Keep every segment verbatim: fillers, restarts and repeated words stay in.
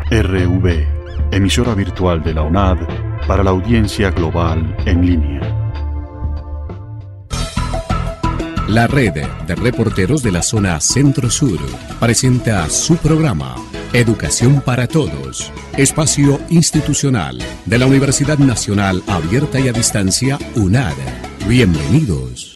R V, emisora virtual de la UNAD para la audiencia global en línea. La red de reporteros de la zona Centro-Sur presenta su programa Educación para Todos, espacio institucional de la Universidad Nacional Abierta y a Distancia UNAD. Bienvenidos.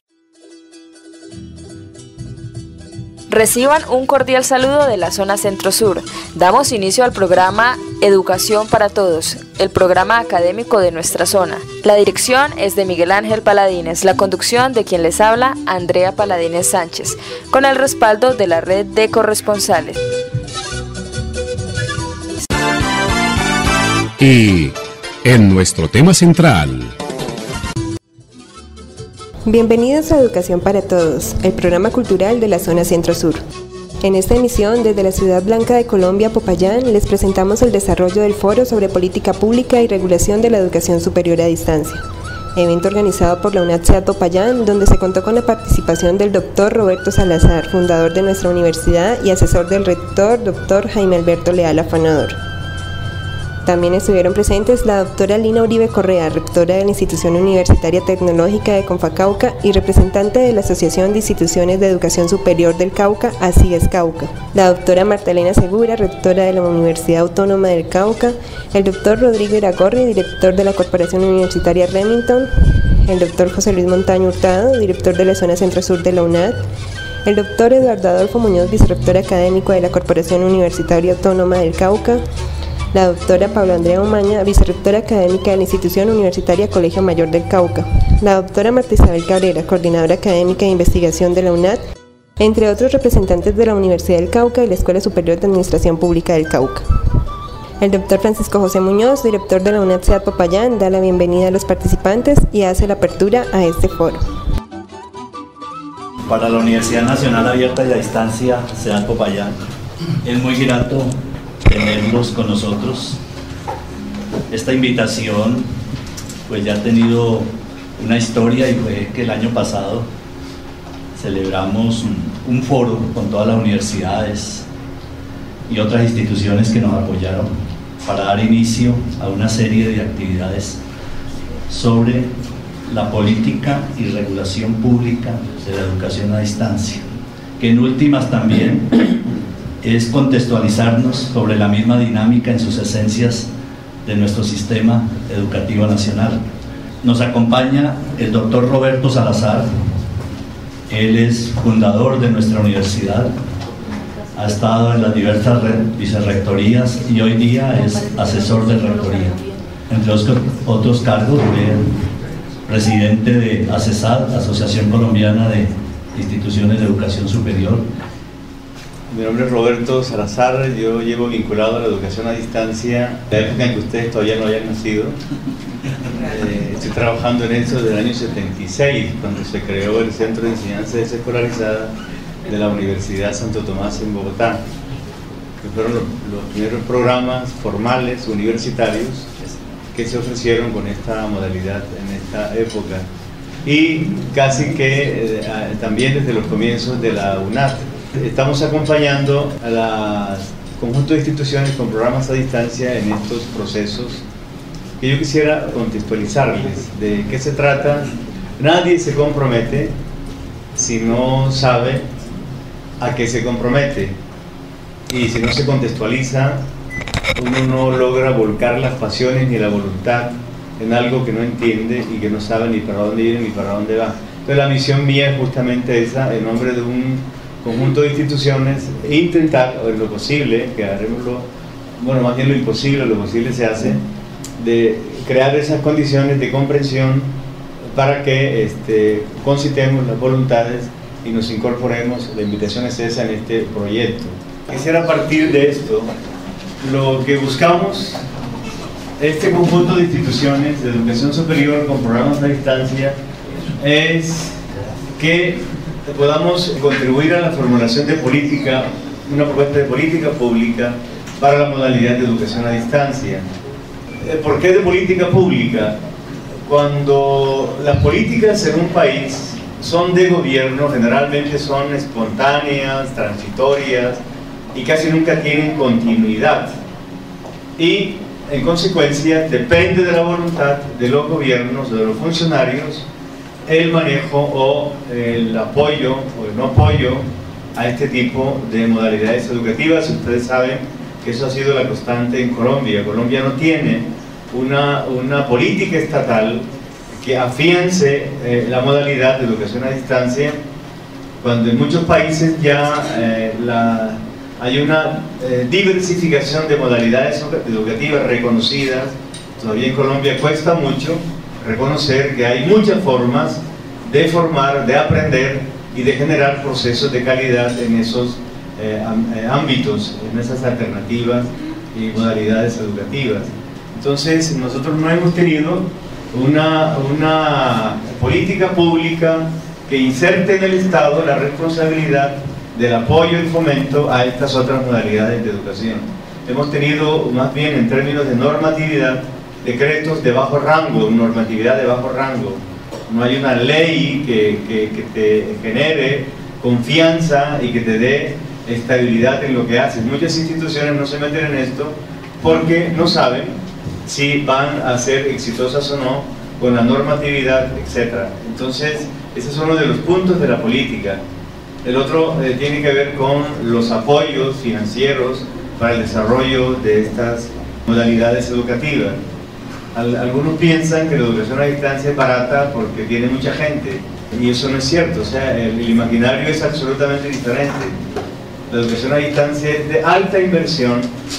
Reciban un cordial saludo de la zona Centro-Sur. Damos inicio al programa Educación para Todos, el programa académico de nuestra zona. La dirección es de Miguel Ángel Paladines, la conducción de quien les habla, Andrea Paladines Sánchez, con el respaldo de la red de corresponsales. Y en nuestro tema central... Bienvenidos a Educación para Todos, el programa cultural de la zona Centro-Sur. En esta emisión, desde la Ciudad Blanca de Colombia, Popayán, les presentamos el desarrollo del Foro sobre Política Pública y Regulación de la Educación Superior a Distancia, evento organizado por la UNAD Popayán, donde se contó con la participación del doctor Roberto Salazar, fundador de nuestra universidad y asesor del rector, doctor Jaime Alberto Leal Afanador. También estuvieron presentes la doctora Lina Uribe Correa, rectora de la Institución Universitaria Tecnológica de Confacauca y representante de la Asociación de Instituciones de Educación Superior del Cauca, ASIES Cauca, la doctora Marta Elena Segura, rectora de la Universidad Autónoma del Cauca, el doctor Rodrigo Iragorri, director de la Corporación Universitaria Remington, el doctor José Luis Montaño Hurtado, director de la zona Centro-Sur de la UNAD, el doctor Eduardo Adolfo Muñoz, vicerrector académico de la Corporación Universitaria Autónoma del Cauca, la doctora Paula Andrea Umaña, vicerrectora académica de la Institución Universitaria Colegio Mayor del Cauca, la doctora Marta Isabel Cabrera, coordinadora académica de investigación de la UNAD, entre otros representantes de la Universidad del Cauca y la Escuela Superior de Administración Pública del Cauca. El doctor Francisco José Muñoz, director de la UNAD SEAD Popayán, da la bienvenida a los participantes y hace la apertura a este foro. Para la Universidad Nacional Abierta y a Distancia SEAD Popayán, es muy grato tenerlos con nosotros. Esta invitación pues ya ha tenido una historia y fue que el año pasado celebramos un, un foro con todas las universidades y otras instituciones que nos apoyaron para dar inicio a una serie de actividades sobre la política y regulación pública de la educación a distancia, que en últimas también es contextualizarnos sobre la misma dinámica en sus esencias de nuestro sistema educativo nacional. Nos acompaña el doctor Roberto Salazar. Él es fundador de nuestra universidad, ha estado en las diversas vicerrectorías y hoy día es asesor de rectoría. Entre otros cargos, fue presidente de ASESAD, Asociación Colombiana de Instituciones de Educación Superior. Mi nombre es Roberto Salazar, yo llevo vinculado a la educación a distancia la época en que ustedes todavía no hayan nacido. Eh, estoy trabajando en eso desde el año setenta y seis, cuando se creó el Centro de Enseñanza Desescolarizada de la Universidad Santo Tomás en Bogotá, que fueron los, los primeros programas formales universitarios que se ofrecieron con esta modalidad en esta época, y casi que eh, también desde los comienzos de la UNAD. Estamos acompañando a la conjunto de instituciones con programas a distancia en estos procesos que yo quisiera contextualizarles de qué se trata. Nadie se compromete si no sabe a qué se compromete, y si no se contextualiza uno no logra volcar las pasiones ni la voluntad en algo que no entiende y que no sabe ni para dónde viene ni para dónde va. Entonces la misión mía es justamente esa, en nombre de un conjunto de instituciones, e intentar, o en lo posible, que haremoslo, bueno, más bien lo imposible, lo posible se hace, de crear esas condiciones de comprensión para que este, concitemos las voluntades y nos incorporemos. La invitación es esa en este proyecto. Quisiera partir de esto, lo que buscamos, este conjunto de instituciones de educación superior con programas a distancia, es que podamos contribuir a la formulación de política, una propuesta de política pública para la modalidad de educación a distancia. ¿Por qué de política pública? Cuando las políticas en un país son de gobierno, generalmente son espontáneas, transitorias y casi nunca tienen continuidad. y en consecuencia depende de la voluntad de los gobiernos, de los funcionarios, el manejo o el apoyo o el no apoyo a este tipo de modalidades educativas. Ustedes saben que eso ha sido la constante en Colombia. Colombia no tiene una, una política estatal que afiance eh, la modalidad de educación a distancia, cuando en muchos países ya eh, la, hay una eh, diversificación de modalidades educativas reconocidas. Todavía en Colombia cuesta mucho reconocer que hay muchas formas de formar, de aprender y de generar procesos de calidad en esos eh, ámbitos, en esas alternativas y modalidades educativas. Entonces nosotros no hemos tenido una, una política pública que inserte en el Estado la responsabilidad del apoyo y fomento a estas otras modalidades de educación. Hemos tenido más bien en términos de normatividad decretos de bajo rango, normatividad de bajo rango. No hay una ley que, que, que te genere confianza y que te dé estabilidad en lo que haces. Muchas instituciones no se meten en esto porque no saben si van a ser exitosas o no con la normatividad, etcétera. Entonces, ese es uno de los puntos de la política. El otro eh, tiene que ver con los apoyos financieros para el desarrollo de estas modalidades educativas. Al, algunos piensan que la educación a distancia es barata porque tiene mucha gente, y eso no es cierto. O sea, el, el imaginario es absolutamente diferente. La educación a distancia es de alta inversión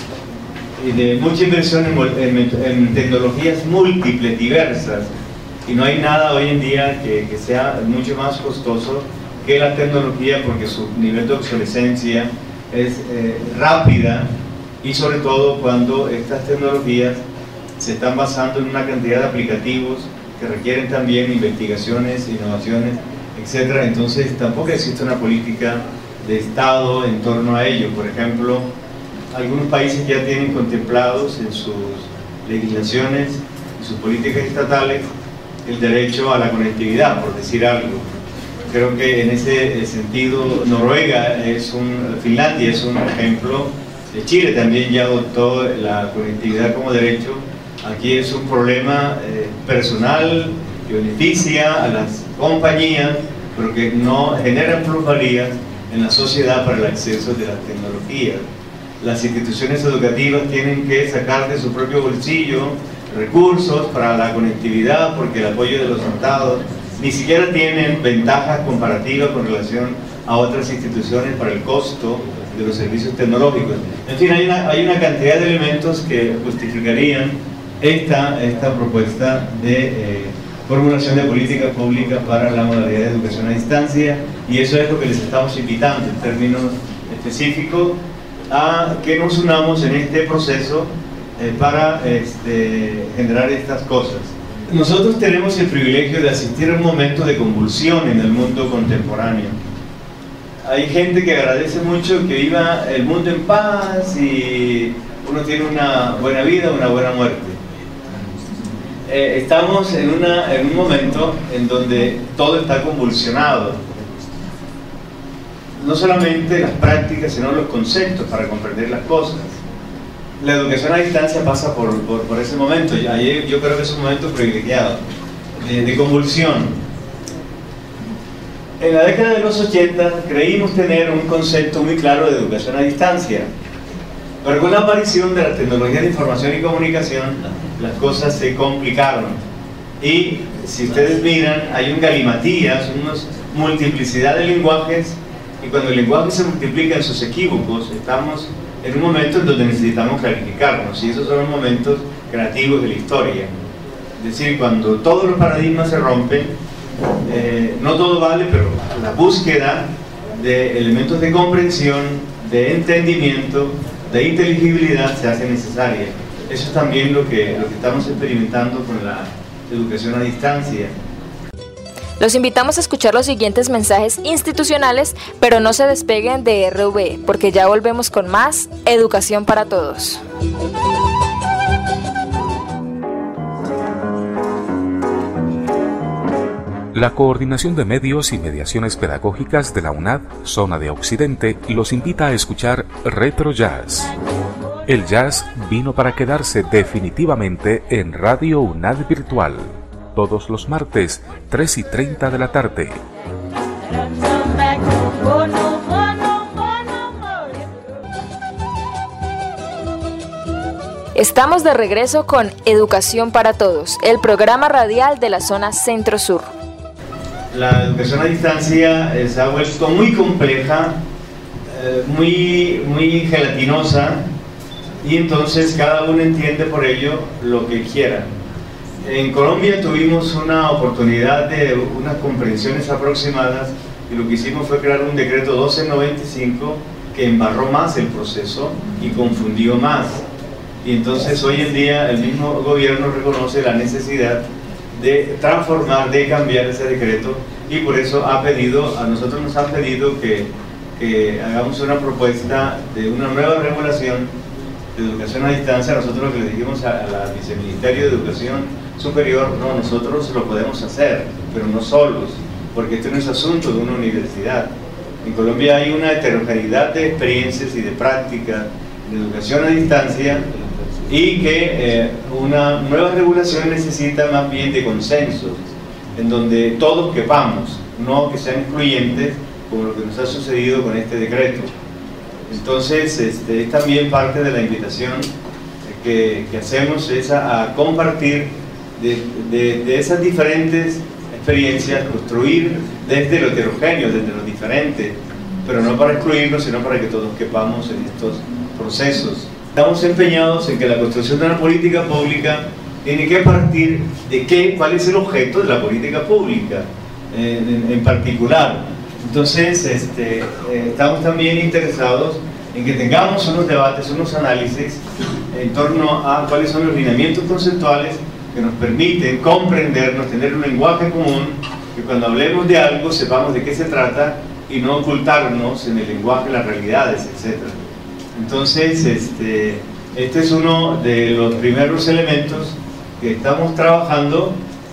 y de mucha inversión en, en, en tecnologías múltiples, diversas, y no hay nada hoy en día que, que sea mucho más costoso que la tecnología, porque su nivel de obsolescencia es eh, rápida, y sobre todo cuando estas tecnologías se están basando en una cantidad de aplicativos que requieren también investigaciones, innovaciones, etcétera. Entonces tampoco existe una política de Estado en torno a ello. Por ejemplo, algunos países ya tienen contemplados en sus legislaciones, en sus políticas estatales, el derecho a la conectividad, por decir algo. Creo que en ese sentido Noruega es un, Finlandia es un ejemplo, Chile también ya adoptó la conectividad como derecho. Aquí es un problema eh, personal que beneficia a las compañías, pero que no genera plusvalías en la sociedad para el acceso de las tecnologías. Las instituciones educativas tienen que sacar de su propio bolsillo recursos para la conectividad, porque el apoyo de los estados ni siquiera tienen ventajas comparativas con relación a otras instituciones para el costo de los servicios tecnológicos. En fin, hay una, hay una cantidad de elementos que justificarían esta, esta propuesta de eh, formulación de política pública para la modalidad de educación a distancia, y eso es lo que les estamos invitando en términos específicos, a que nos unamos en este proceso eh, para este, generar estas cosas. Nosotros tenemos el privilegio de asistir a un momento de convulsión en el mundo contemporáneo. Hay gente que agradece mucho que viva el mundo en paz y uno tiene una buena vida, una buena muerte. Eh, estamos en, una, en un momento en donde todo está convulsionado. No solamente las prácticas, sino los conceptos para comprender las cosas. La educación a distancia pasa por, por, por ese momento. Yo, yo creo que es un momento privilegiado de, de convulsión. En la década de los ochenta creímos tener un concepto muy claro de educación a distancia, pero con la aparición de la tecnología de información y comunicación las cosas se complicaron, y si ustedes miran hay un galimatías, una multiplicidad de lenguajes, y cuando el lenguaje se multiplica en sus equívocos estamos en un momento en donde necesitamos clarificarnos, y esos son los momentos creativos de la historia. Es decir, cuando todos los paradigmas se rompen, Eh, no todo vale, pero la búsqueda de elementos de comprensión, de entendimiento, de inteligibilidad se hace necesaria. Eso es también lo que, lo que estamos experimentando con la educación a distancia. Los invitamos a escuchar los siguientes mensajes institucionales, pero no se despeguen de R V, porque ya volvemos con más Educación para Todos. La Coordinación de Medios y Mediaciones Pedagógicas de la UNAD, Zona de Occidente, los invita a escuchar Retro Jazz. El jazz vino para quedarse definitivamente en Radio UNAD Virtual, todos los martes, tres y treinta de la tarde. Estamos de regreso con Educación para Todos, el programa radial de la zona Centro-Sur. La educación a distancia eh, se ha vuelto muy compleja, eh, muy, muy gelatinosa, y entonces cada uno entiende por ello lo que quiera. En Colombia tuvimos una oportunidad de unas comprensiones aproximadas, y lo que hicimos fue crear un decreto doce noventa y cinco que embarró más el proceso y confundió más. Y entonces hoy en día el mismo gobierno reconoce la necesidad de transformar, de cambiar ese decreto, y por eso ha pedido, a nosotros nos han pedido que, que hagamos una propuesta de una nueva regulación de educación a distancia. Nosotros lo que le dijimos a, a la Viceministerio de Educación Superior, no, nosotros lo podemos hacer, pero no solos, porque esto no es asunto de una universidad. En Colombia hay una heterogeneidad de experiencias y de prácticas de educación a distancia, y que eh, una nueva regulación necesita más bien de consensos, en donde todos quepamos, no que sean excluyentes, como lo que nos ha sucedido con este decreto. Entonces, este, es también parte de la invitación que, que hacemos, es a, a compartir de, de, de esas diferentes experiencias, construir desde lo heterogéneo, desde lo diferente, pero no para excluirnos, sino para que todos quepamos en estos procesos. Estamos empeñados en que la construcción de una política pública tiene que partir de qué, cuál es el objeto de la política pública en, en, en particular. Entonces, este, eh, estamos también interesados en que tengamos unos debates, unos análisis en torno a cuáles son los lineamientos conceptuales que nos permiten comprendernos, tener un lenguaje común, que cuando hablemos de algo sepamos de qué se trata y no ocultarnos en el lenguaje, las realidades, etcétera. Entonces, este, este es uno de los primeros elementos que estamos trabajando,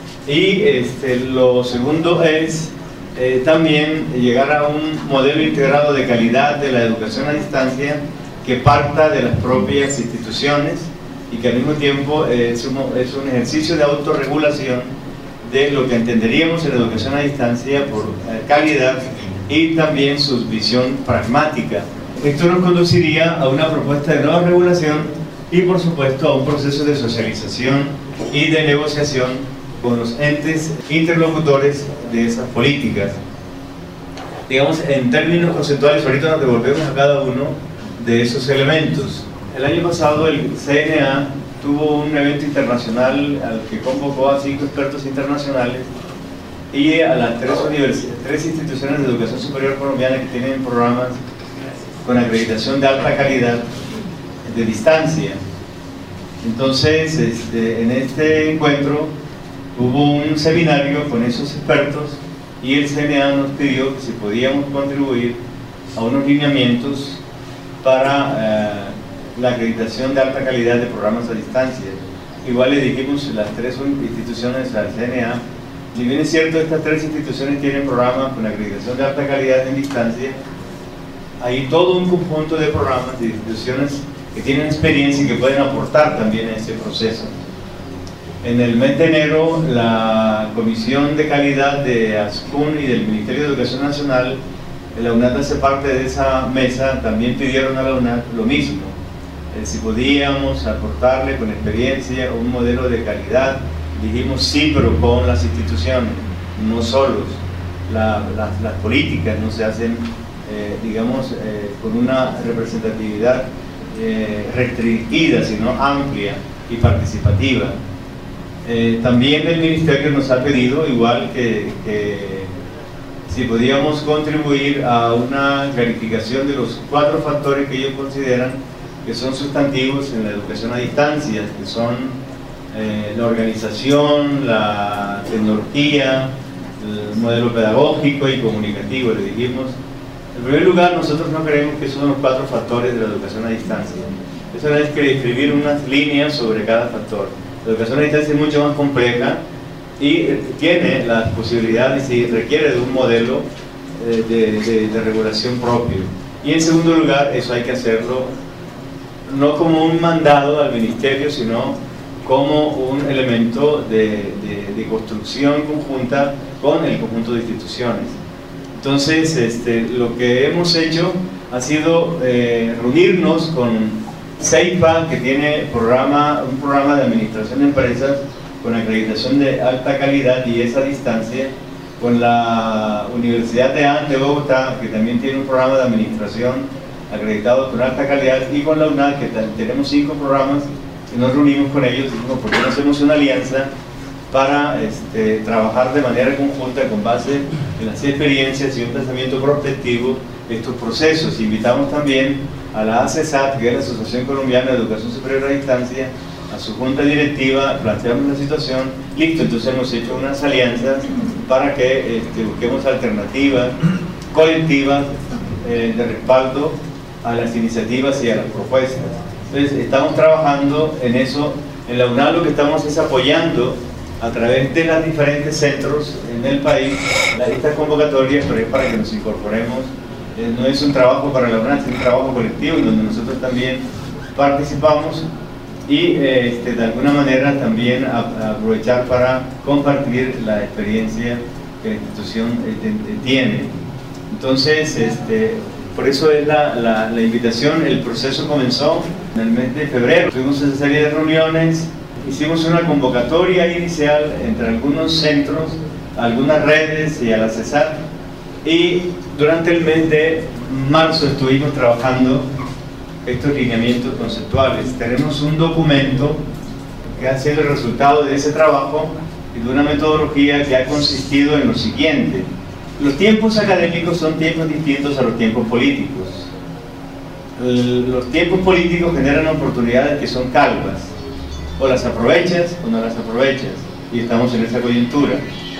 y este, lo segundo es eh, también llegar a un modelo integrado de calidad de la educación a distancia que parta de las propias instituciones y que al mismo tiempo eh, es, un, es un ejercicio de autorregulación de lo que entenderíamos en la educación a distancia por eh, calidad y también su visión pragmática. Esto nos conduciría a una propuesta de nueva regulación y, por supuesto, a un proceso de socialización y de negociación con los entes interlocutores de esas políticas. Digamos, en términos conceptuales, ahorita nos devolvemos a cada uno de esos elementos. El año pasado el C N A tuvo un evento internacional al que convocó a cinco expertos internacionales y a las tres, tres instituciones de educación superior colombianas que tienen programas con acreditación de alta calidad de distancia. Entonces, este, en este encuentro hubo un seminario con esos expertos y el C N A nos pidió que si podíamos contribuir a unos lineamientos para eh, la acreditación de alta calidad de programas a distancia. Igual le dijimos las tres instituciones al C N A, si bien es cierto estas tres instituciones tienen programas con acreditación de alta calidad en distancia, hay todo un conjunto de programas de instituciones que tienen experiencia y que pueden aportar también a ese proceso. En el mes de enero, la Comisión de Calidad de ASCUN y del Ministerio de Educación Nacional, la UNAD hace parte de esa mesa, también pidieron a la UNAD lo mismo, eh, si podíamos aportarle con experiencia un modelo de calidad. Dijimos sí, pero con las instituciones, no solos. La, la, las políticas no se hacen Eh, digamos, eh, con una representatividad eh, restringida, sino amplia y participativa. Eh, también el Ministerio nos ha pedido, igual que, que si podíamos contribuir a una clarificación de los cuatro factores que ellos consideran que son sustantivos en la educación a distancia, que son eh, la organización, la tecnología, el modelo pedagógico y comunicativo. Le dijimos, en primer lugar, nosotros no creemos que son los cuatro factores de la educación a distancia. Eso es que escribir unas líneas sobre cada factor. La educación a distancia es mucho más compleja y tiene las posibilidades y requiere de un modelo de, de, de regulación propio. Y en segundo lugar, eso hay que hacerlo no como un mandado al ministerio, sino como un elemento de, de, de construcción conjunta con el conjunto de instituciones. Entonces, este, lo que hemos hecho ha sido eh, reunirnos con CEIPA, que tiene programa, un programa de administración de empresas con acreditación de alta calidad y esa distancia, con la Universidad de A N de Bogotá, que también tiene un programa de administración acreditado con alta calidad, y con la UNAD, que tenemos cinco programas, y nos reunimos con ellos y dijimos, ¿por qué no hacemos una alianza para este, trabajar de manera conjunta con base en las experiencias y un pensamiento prospectivo de estos procesos? Invitamos también a la A C E S A T, que es la Asociación Colombiana de Educación Superior a Distancia, a su junta directiva, planteamos la situación, listo, entonces hemos hecho unas alianzas para que este, busquemos alternativas colectivas eh, de respaldo a las iniciativas y a las propuestas. Entonces estamos trabajando en eso. En la UNAD lo que estamos es apoyando a través de los diferentes centros en el país estas convocatorias, pero es para que nos incorporemos. Eh, no es un trabajo para la UNAD, es un trabajo colectivo en donde nosotros también participamos y eh, este, de alguna manera también a, a aprovechar para compartir la experiencia que la institución eh, tiene. Entonces, este, por eso es la, la, la invitación. El proceso comenzó en el mes de febrero. Tuvimos una serie de reuniones, hicimos una convocatoria inicial entre algunos centros, algunas redes y a la C E S A T, y durante el mes de marzo estuvimos trabajando estos lineamientos conceptuales. Tenemos un documento que ha sido el resultado de ese trabajo y de una metodología que ha consistido en lo siguiente. Los tiempos académicos son tiempos distintos a los tiempos políticos. Los tiempos políticos generan oportunidades que son calvas. O las aprovechas o no las aprovechas. Y estamos en esa coyuntura.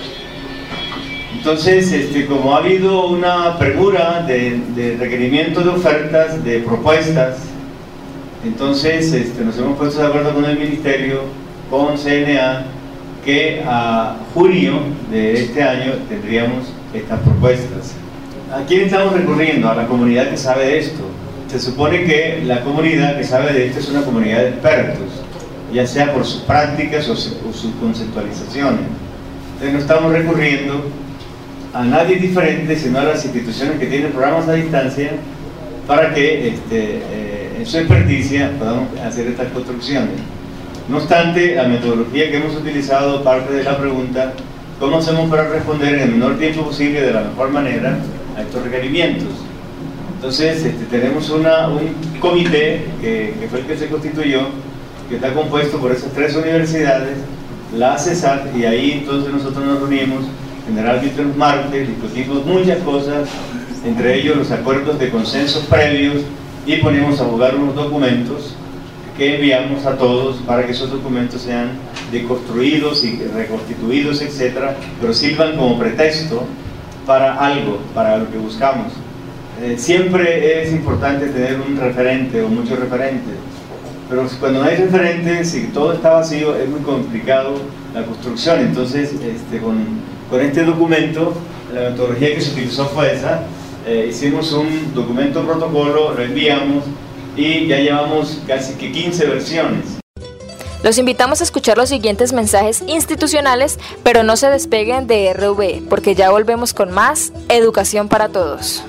Entonces, este, como ha habido una premura de, de requerimiento de ofertas, de propuestas, entonces este, nos hemos puesto de acuerdo con el Ministerio, con C N A, que a junio de este año tendríamos estas propuestas. ¿A quién estamos recurriendo? A la comunidad que sabe de esto. Se supone que la comunidad que sabe de esto es una comunidad de expertos, ya sea por sus prácticas o, su, o sus conceptualizaciones. Entonces no estamos recurriendo a nadie diferente, sino a las instituciones que tienen programas a distancia para que este, eh, en su experticia podamos hacer estas construcciones. No obstante, la metodología que hemos utilizado parte de la pregunta: ¿cómo hacemos para responder en el menor tiempo posible de la mejor manera a estos requerimientos? Entonces este, tenemos una, un comité que, que fue el que se constituyó, que está compuesto por esas tres universidades, la A C E S A T, y ahí entonces nosotros nos reunimos generalmente los martes, discutimos muchas cosas, entre ellos los acuerdos de consensos previos, y ponemos a jugar unos documentos que enviamos a todos para que esos documentos sean deconstruidos y reconstituidos, etcétera, pero sirvan como pretexto para algo, para lo que buscamos. Eh, siempre es importante tener un referente o muchos referentes, pero cuando no hay referentes, si todo está vacío, es muy complicado la construcción. Entonces, este, con, con este documento, la metodología que se utilizó fue esa. Eh, hicimos un documento protocolo, lo enviamos y ya llevamos casi que quince versiones. Los invitamos a escuchar los siguientes mensajes institucionales, pero no se despeguen de R V, porque ya volvemos con más Educación para Todos.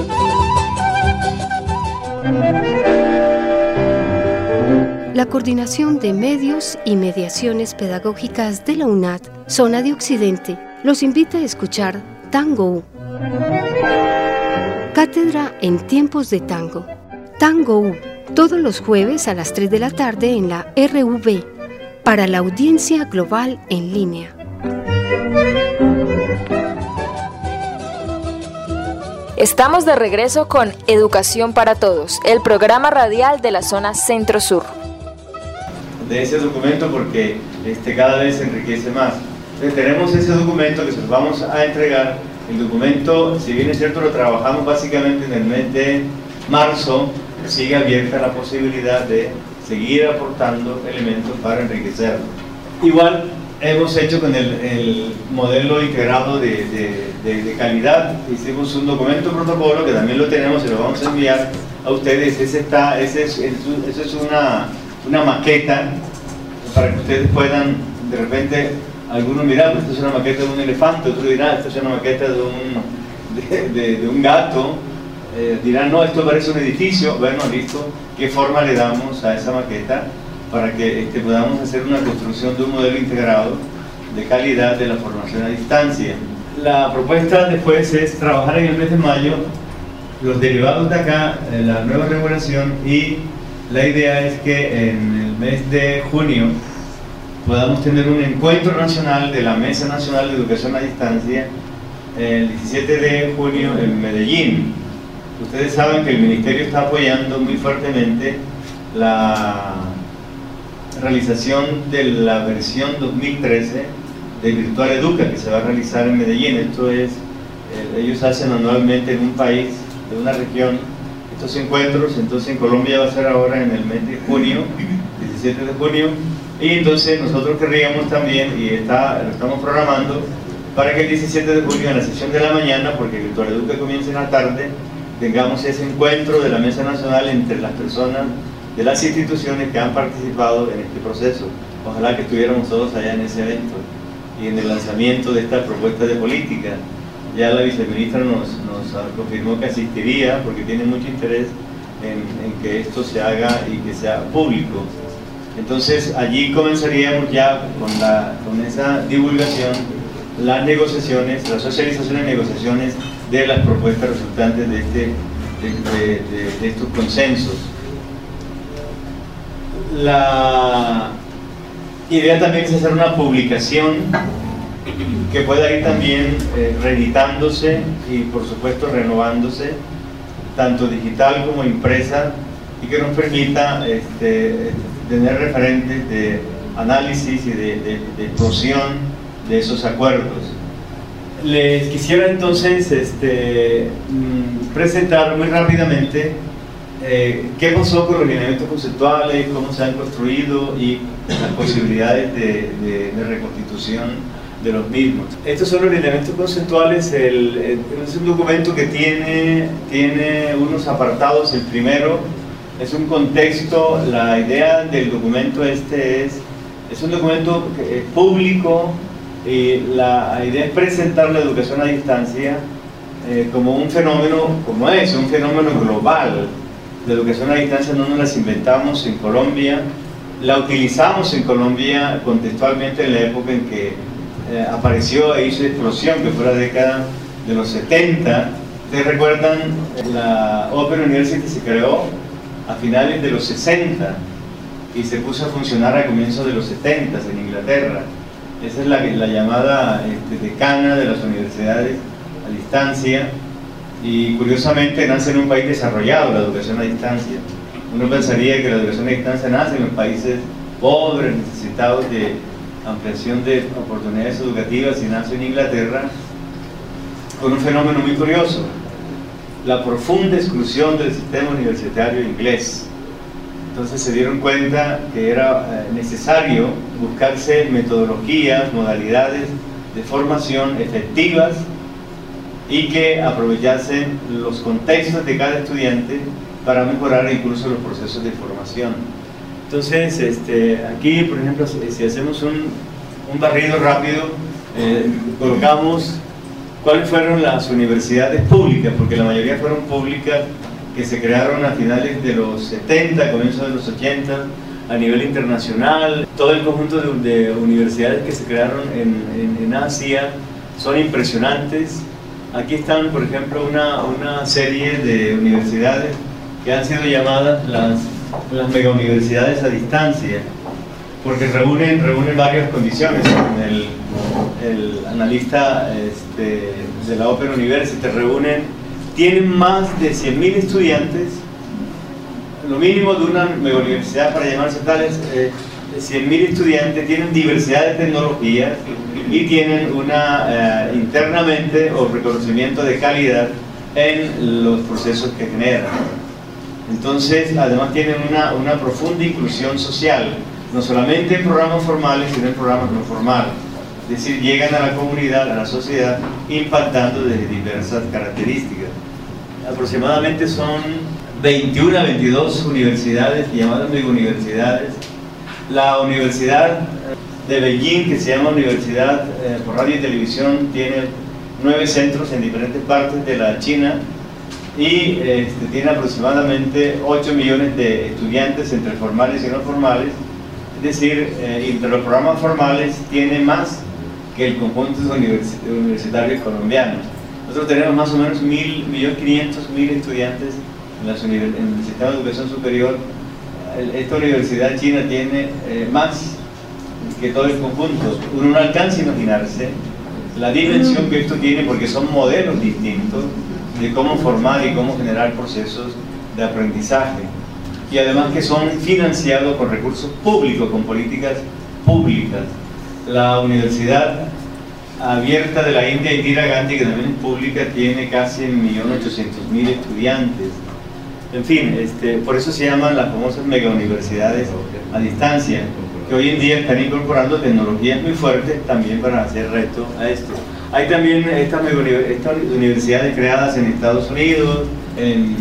La Coordinación de Medios y Mediaciones Pedagógicas de la UNAD, Zona de Occidente, los invita a escuchar Tango U. Cátedra en tiempos de tango. Tango U, todos los jueves a las tres de la tarde en la R V, para la audiencia global en línea. Estamos de regreso con Educación para Todos, el programa radial de la zona Centro-Sur. De ese documento, porque este, cada vez se enriquece más. Entonces, tenemos ese documento que se los vamos a entregar. El documento, si bien es cierto, lo trabajamos básicamente en el mes de marzo, sigue abierta la posibilidad de seguir aportando elementos para enriquecerlo. Igual hemos hecho con el, el modelo integrado de, de, de, de calidad, hicimos un documento protocolo que también lo tenemos y lo vamos a enviar a ustedes. Ese está, ese es, eso es una, una maqueta para que ustedes puedan, de repente, algunos miran, pues esto es una maqueta de un elefante, otros dirán, esto es una maqueta de un, de, de, de un gato, eh, dirán, no, esto parece un edificio. Bueno, listo, ¿qué forma le damos a esa maqueta para que este, podamos hacer una construcción de un modelo integrado de calidad de la formación a distancia? La propuesta después es trabajar en el mes de mayo los derivados de acá, la nueva regulación, y la idea es que en el mes de junio podamos tener un encuentro nacional de la Mesa Nacional de Educación a Distancia el diecisiete de junio en Medellín. Ustedes saben que el Ministerio está apoyando muy fuertemente la realización de la versión dos mil trece de Virtual Educa, que se va a realizar en Medellín. Esto es, eh, ellos hacen anualmente en un país, de una región, estos encuentros. Entonces en Colombia va a ser ahora en el mes de junio, diecisiete de junio, y entonces nosotros querríamos también, y está, lo estamos programando, para que el diecisiete de junio en la sesión de la mañana, porque Virtual Educa comienza en la tarde, tengamos ese encuentro de la Mesa Nacional entre las personas de las instituciones que han participado en este proceso. Ojalá que estuviéramos todos allá en ese evento y en el lanzamiento de esta propuesta de política. Ya la viceministra nos, nos confirmó que asistiría porque tiene mucho interés en, en que esto se haga y que sea público. Entonces allí comenzaríamos ya con, la, con esa divulgación, las negociaciones, la socialización y negociaciones de las propuestas resultantes de, este, de, de, de, de estos consensos. La idea también es hacer una publicación que pueda ir también eh, reeditándose y por supuesto renovándose, tanto digital como impresa, y que nos permita este, tener referentes de análisis y de, de, de exposición de esos acuerdos. Les quisiera entonces este, presentar muy rápidamente eh, qué pasó con los lineamientos conceptuales, cómo se han construido y las posibilidades de, de, de reconstitución de los mismos. Estos son los lineamientos conceptuales. El, el, es un documento que tiene, tiene unos apartados. El primero es un contexto. La idea del documento este es, es un documento que, eh, público, y la idea es presentar la educación a distancia eh, como un fenómeno, como es, un fenómeno global. La educación a distancia no nos las inventamos en Colombia, la utilizamos en Colombia contextualmente en la época en que eh, apareció e hizo explosión, que fue la década de los setenta. Ustedes recuerdan, la Open University se creó a finales de los sesenta y se puso a funcionar a comienzos de los setenta en Inglaterra. Esa es la, la llamada este, decana de las universidades a distancia, y curiosamente nace en un país desarrollado la educación a distancia. Uno pensaría que la educación a distancia nace en países pobres, necesitados de ampliación de oportunidades educativas, y nace en Inglaterra con un fenómeno muy curioso: la profunda exclusión del sistema universitario inglés. Entonces se dieron cuenta que era necesario buscarse metodologías, modalidades de formación efectivas y que aprovechasen los contextos de cada estudiante para mejorar incluso los procesos de formación. Entonces, este, aquí, por ejemplo, si, si hacemos un, un barrido rápido, eh, colocamos cuáles fueron las universidades públicas, porque la mayoría fueron públicas, que se crearon a finales de los setenta, comienzos de los ochenta, a nivel internacional. Todo el conjunto de, de universidades que se crearon en, en, en Asia son impresionantes. Aquí están, por ejemplo, una, una serie de universidades que han sido llamadas las, las mega universidades a distancia, porque reúnen, reúnen varias condiciones. El, el analista este, de la Open University reúnen, tienen más de cien mil estudiantes, lo mínimo de una mega universidad para llamarse tales, eh, cien mil estudiantes, tienen diversidad de tecnologías y tienen una eh, internamente o reconocimiento de calidad en los procesos que generan. Entonces, además tienen una, una profunda inclusión social, no solamente en programas formales, sino en programas no formales. Es decir, llegan a la comunidad, a la sociedad, impactando desde diversas características. Aproximadamente son veintiuna, veintidós universidades, llamadas megauniversidades. La Universidad de Beijing, que se llama Universidad eh, por Radio y Televisión, tiene nueve centros en diferentes partes de la China y este, tiene aproximadamente ocho millones de estudiantes entre formales y no formales. Es decir, eh, entre los programas formales tiene más que el conjunto de univers universitarios colombianos. Nosotros tenemos más o menos mil, millón quinientos mil estudiantes en, las en el sistema de educación superior. Esta universidad china tiene eh, más que todo el conjunto. Uno no alcanza a imaginarse la dimensión que esto tiene, porque son modelos distintos de cómo formar y cómo generar procesos de aprendizaje, y además que son financiados con recursos públicos, con políticas públicas. La Universidad Abierta de la India, Indira Gandhi, que también es pública, tiene casi un millón ochocientos mil estudiantes. En fin, este, por eso se llaman las famosas megauniversidades a distancia, que hoy en día están incorporando tecnologías muy fuertes también para hacer reto a esto. Hay también estas, estas universidades creadas en Estados Unidos, en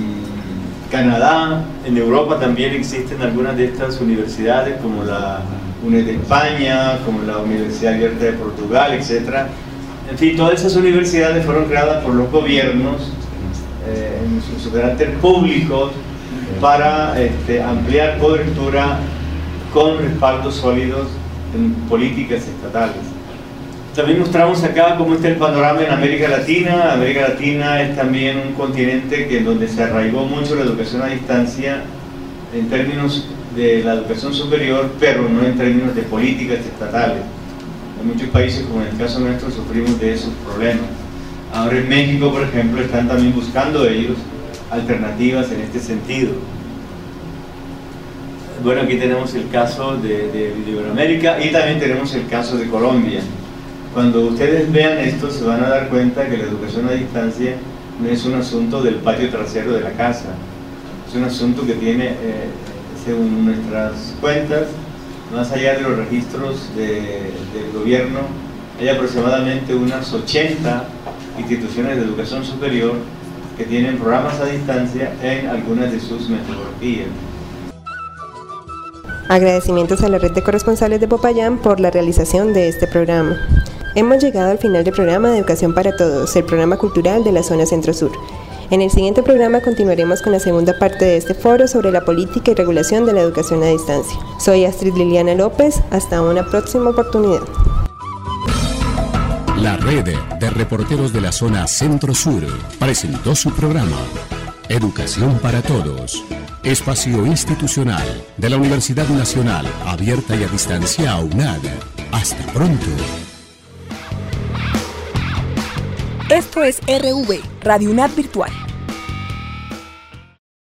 Canadá, en Europa también existen algunas de estas universidades, como la UNED de España, como la Universidad Abierta de Portugal, etcétera. En fin, todas esas universidades fueron creadas por los gobiernos eh, en su, su carácter público para este, ampliar cobertura con respaldos sólidos en políticas estatales. También mostramos acá cómo está el panorama en América Latina. América Latina es también un continente que, donde se arraigó mucho la educación a distancia en términos de la educación superior, pero no en términos de políticas estatales. En muchos países, como en el caso nuestro, sufrimos de esos problemas. Ahora en México, por ejemplo, están también buscando ellos alternativas en este sentido. Bueno, aquí tenemos el caso de, de Iberoamérica y también tenemos el caso de Colombia. Cuando ustedes vean esto se van a dar cuenta que la educación a distancia no es un asunto del patio trasero de la casa, es un asunto que tiene, eh, según nuestras cuentas, más allá de los registros de, del gobierno, hay aproximadamente unas ochenta instituciones de educación superior que tienen programas a distancia en algunas de sus metodologías. Agradecimientos a la red de corresponsales de Popayán por la realización de este programa. Hemos llegado al final del programa de Educación para Todos, el programa cultural de la zona Centro-Sur. En el siguiente programa continuaremos con la segunda parte de este foro sobre la política y regulación de la educación a distancia. Soy Astrid Liliana López, hasta una próxima oportunidad. La red de reporteros de la zona Centro-Sur presentó su programa Educación para Todos, espacio institucional de la Universidad Nacional Abierta y a Distancia UNAD. Hasta pronto. Esto es R V, Radio UNAD Virtual.